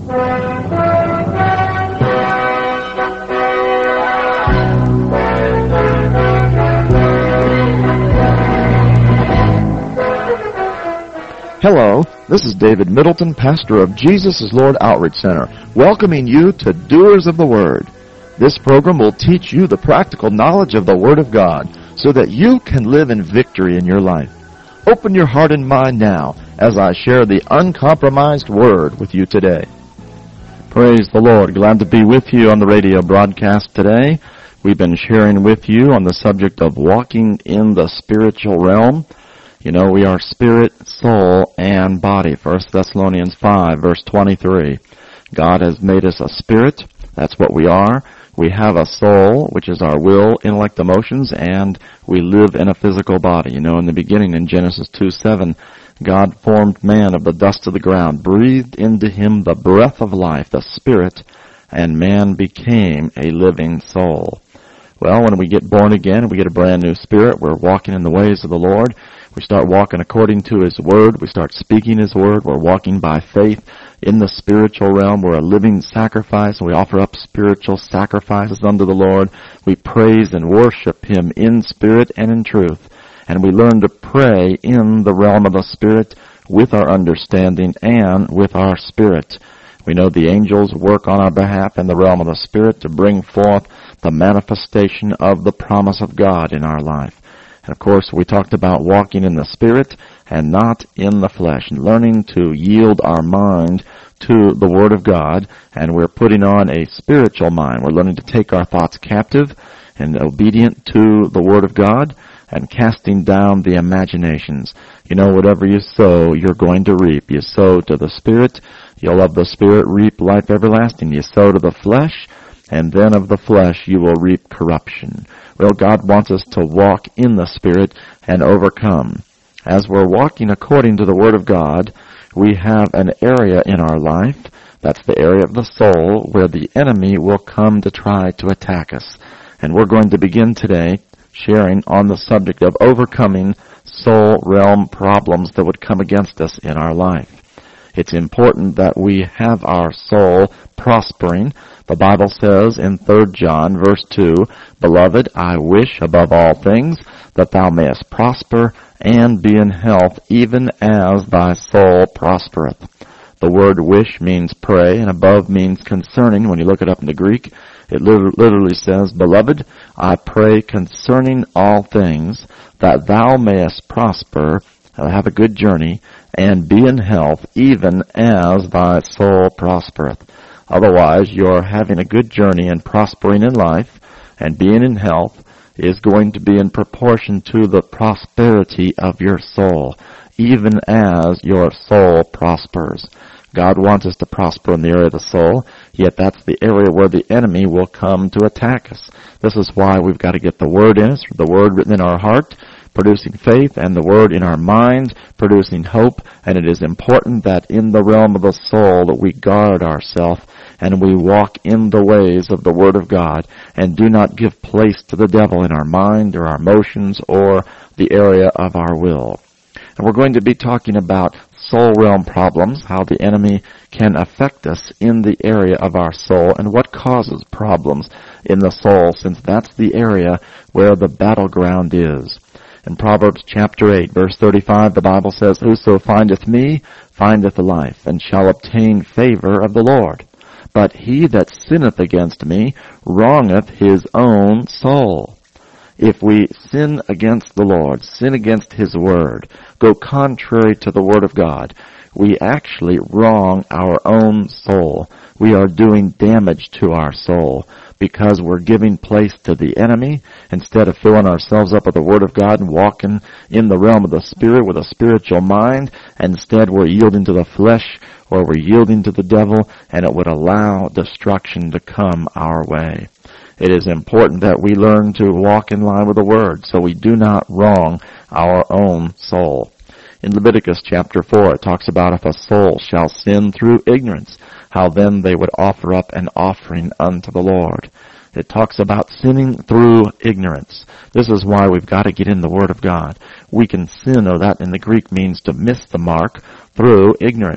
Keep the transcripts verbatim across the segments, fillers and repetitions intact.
Hello, this is David Middleton, pastor of Jesus is Lord Outreach Center, welcoming you to Doers of the Word. This program will teach you the practical knowledge of the Word of God so that you can live in victory in your life. Open your heart and mind now as I share the uncompromised Word with you today. Praise the Lord. Glad to be with you on the radio broadcast today. We've been sharing with you on the subject of walking in the spiritual realm. You know, we are spirit, soul, and body. First Thessalonians five, verse twenty-three. God has made us a spirit. That's what we are. We have a soul, which is our will, intellect, emotions, and we live in a physical body. You know, in the beginning, in Genesis two seven, God formed man of the dust of the ground, breathed into him the breath of life, the spirit, and man became a living soul. Well, when we get born again, we get a brand new spirit. We're walking in the ways of the Lord. We start walking according to His Word. We start speaking His Word. We're walking by faith in the spiritual realm. We're a living sacrifice, and we offer up spiritual sacrifices unto the Lord. We praise and worship Him in spirit and in truth. And we learn to pray in the realm of the Spirit with our understanding and with our spirit. We know the angels work on our behalf in the realm of the Spirit to bring forth the manifestation of the promise of God in our life. And of course, we talked about walking in the Spirit and not in the flesh, and learning to yield our mind to the Word of God, and we're putting on a spiritual mind. We're learning to take our thoughts captive and obedient to the Word of God, and casting down the imaginations. You know, whatever you sow, you're going to reap. You sow to the Spirit, you'll of the Spirit reap life everlasting. You sow to the flesh, and then of the flesh you will reap corruption. Well, God wants us to walk in the Spirit and overcome. As we're walking according to the Word of God, we have an area in our life, that's the area of the soul, where the enemy will come to try to attack us. And we're going to begin today sharing on the subject of overcoming soul realm problems that would come against us in our life. It's important that we have our soul prospering. The Bible says in Third John, verse two, Beloved, I wish above all things that thou mayest prosper and be in health, even as thy soul prospereth. The word wish means pray, and above means concerning. When you look it up in the Greek, it literally says, Beloved, I pray concerning all things that thou mayest prosper, have a good journey, and be in health, even as thy soul prospereth. Otherwise, your having a good journey and prospering in life and being in health is going to be in proportion to the prosperity of your soul, even as your soul prospers. God wants us to prosper in the area of the soul, yet that's the area where the enemy will come to attack us. This is why we've got to get the Word in us, the Word written in our heart, producing faith, and the Word in our mind, producing hope. And it is important that in the realm of the soul that we guard ourselves and we walk in the ways of the Word of God and do not give place to the devil in our mind or our emotions or the area of our will. And we're going to be talking about soul realm problems, how the enemy can affect us in the area of our soul, and what causes problems in the soul, since that's the area where the battleground is. In Proverbs chapter eight, verse thirty-five, the Bible says, Whoso findeth me findeth life, and shall obtain favor of the Lord. But he that sinneth against me wrongeth his own soul. If we sin against the Lord, sin against His Word, go contrary to the Word of God, we actually wrong our own soul. We are doing damage to our soul because we're giving place to the enemy instead of filling ourselves up with the Word of God and walking in the realm of the Spirit with a spiritual mind. Instead, we're yielding to the flesh or we're yielding to the devil, and it would allow destruction to come our way. It is important that we learn to walk in line with the Word so we do not wrong our own soul. In Leviticus chapter four, it talks about if a soul shall sin through ignorance, how then they would offer up an offering unto the Lord. It talks about sinning through ignorance. This is why we've got to get in the Word of God. We can sin, or that in the Greek means to miss the mark, through ignorance.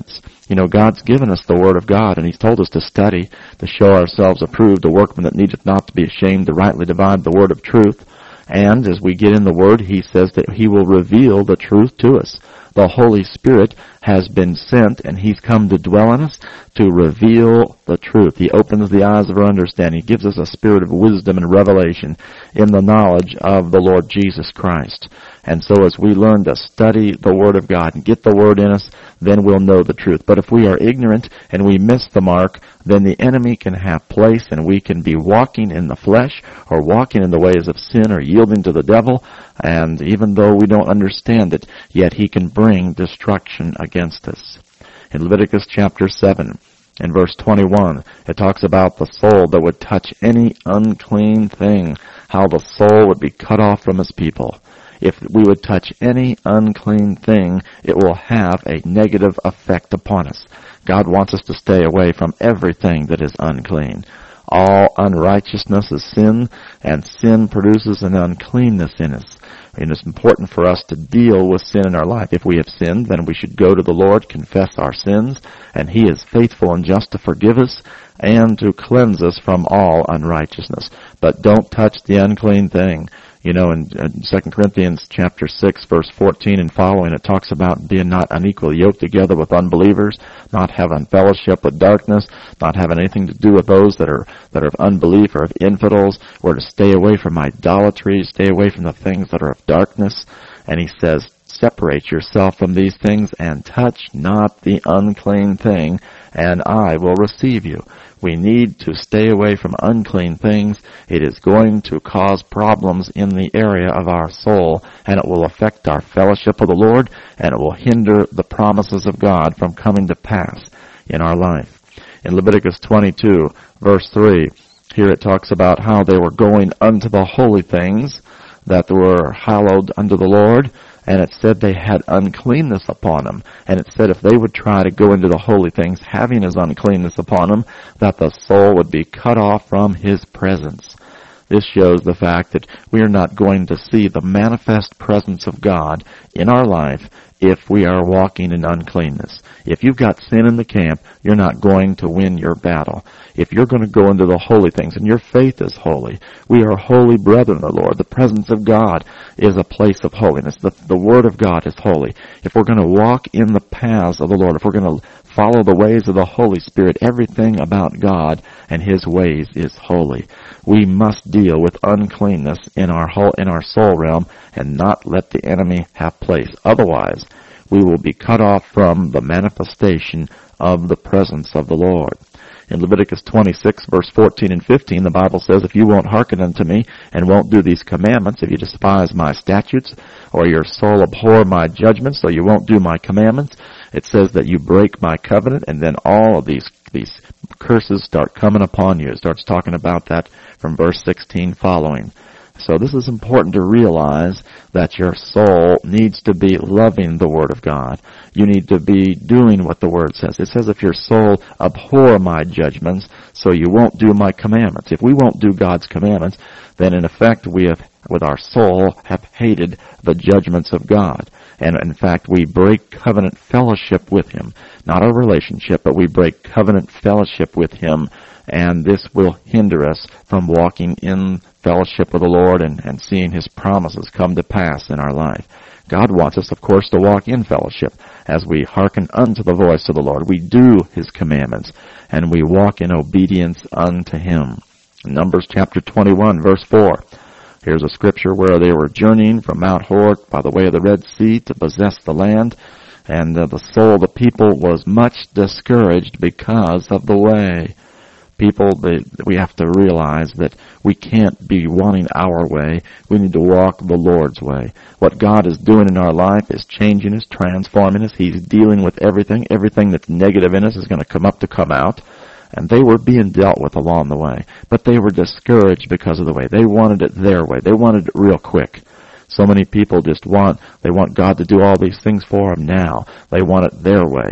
You know, God's given us the Word of God, and He's told us to study, to show ourselves approved, a workman that needeth not to be ashamed, to rightly divide the word of truth. And as we get in the Word, He says that He will reveal the truth to us. The Holy Spirit has been sent, and He's come to dwell in us to reveal the truth. He opens the eyes of our understanding. He gives us a spirit of wisdom and revelation in the knowledge of the Lord Jesus Christ. And so as we learn to study the Word of God and get the Word in us, then we'll know the truth. But if we are ignorant and we miss the mark, then the enemy can have place, and we can be walking in the flesh or walking in the ways of sin or yielding to the devil. And even though we don't understand it, yet he can bring destruction against us. In Leviticus chapter seven, in verse twenty-one, it talks about the soul that would touch any unclean thing, how the soul would be cut off from his people. If we would touch any unclean thing, it will have a negative effect upon us. God wants us to stay away from everything that is unclean. All unrighteousness is sin, and sin produces an uncleanness in us. And it's important for us to deal with sin in our life. If we have sinned, then we should go to the Lord, confess our sins, and He is faithful and just to forgive us and to cleanse us from all unrighteousness. But don't touch the unclean thing. You know, in, in Second Corinthians chapter six, verse fourteen and following, it talks about being not unequally yoked together with unbelievers, not having fellowship with darkness, not having anything to do with those that are that are of unbelief or of infidels, or to stay away from idolatry, stay away from the things that are of darkness. And he says, separate yourself from these things and touch not the unclean thing, and I will receive you. We need to stay away from unclean things. It is going to cause problems in the area of our soul, and it will affect our fellowship with the Lord, and it will hinder the promises of God from coming to pass in our life. In Leviticus twenty-two, verse three, here it talks about how they were going unto the holy things that were hallowed unto the Lord, and it said they had uncleanness upon them. And it said if they would try to go into the holy things, having his uncleanness upon them, that the soul would be cut off from his presence. This shows the fact that we are not going to see the manifest presence of God in our life if we are walking in uncleanness. If you've got sin in the camp, you're not going to win your battle. If you're going to go into the holy things, and your faith is holy, we are holy brethren of the Lord. The presence of God is a place of holiness. The, the Word of God is holy. If we're going to walk in the paths of the Lord, if we're going to follow the ways of the Holy Spirit, everything about God and His ways is holy. We must deal with uncleanness in our whole, in our soul realm and not let the enemy have place. Otherwise, we will be cut off from the manifestation of the presence of the Lord. In Leviticus twenty-six, verse fourteen and fifteen, the Bible says, if you won't hearken unto me and won't do these commandments, if you despise my statutes, or your soul abhor my judgments, so you won't do my commandments, it says that you break my covenant, and then all of these these curses start coming upon you. It starts talking about that from verse sixteen following. So this is important to realize that your soul needs to be loving the Word of God. You need to be doing what the Word says. It says if your soul abhor my judgments, so you won't do my commandments. If we won't do God's commandments, then in effect we have, with our soul, have hated the judgments of God. And in fact, we break covenant fellowship with Him. Not a relationship, but we break covenant fellowship with Him. And this will hinder us from walking in fellowship with the Lord and, and seeing His promises come to pass in our life. God wants us, of course, to walk in fellowship as we hearken unto the voice of the Lord. We do His commandments, and we walk in obedience unto Him. Numbers chapter twenty-one, verse four. Here's a scripture where they were journeying from Mount Hor by the way of the Red Sea to possess the land, and uh, the soul of the people was much discouraged because of the way. People, they, we have to realize that we can't be wanting our way. We need to walk the Lord's way. What God is doing in our life is changing us, transforming us. He's dealing with everything. Everything that's negative in us is going to come up to come out. And they were being dealt with along the way. But they were discouraged because of the way. They wanted it their way. They wanted it real quick. So many people just want, they want God to do all these things for them now. They want it their way.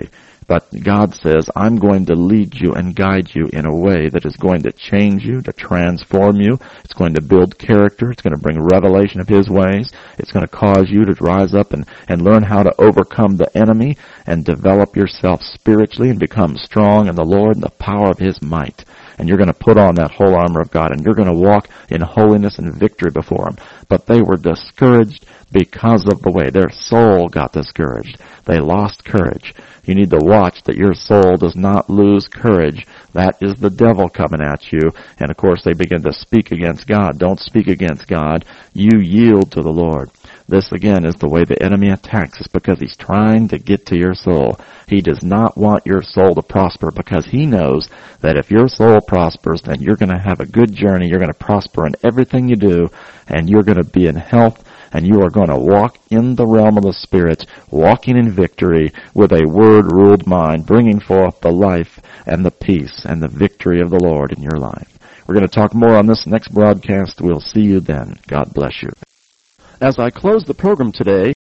But God says, I'm going to lead you and guide you in a way that is going to change you, to transform you. It's going to build character. It's going to bring revelation of His ways. It's going to cause you to rise up and, and learn how to overcome the enemy and develop yourself spiritually and become strong in the Lord and the power of His might. And you're going to put on that whole armor of God, and you're going to walk in holiness and victory before Him. But they were discouraged because of the way. Their soul got discouraged. They lost courage. You need to watch that your soul does not lose courage. That is the devil coming at you. And of course they begin to speak against God. Don't speak against God. You yield to the Lord. This again is the way the enemy attacks us, because he's trying to get to your soul. He does not want your soul to prosper, because he knows that if your soul prospers, then you're going to have a good journey. You're going to prosper in everything you do, and you're going to be in health, and you are going to walk in the realm of the Spirit, walking in victory with a word-ruled mind, bringing forth the life and the peace and the victory of the Lord in your life. We're going to talk more on this next broadcast. We'll see you then. God bless you. As I close the program today,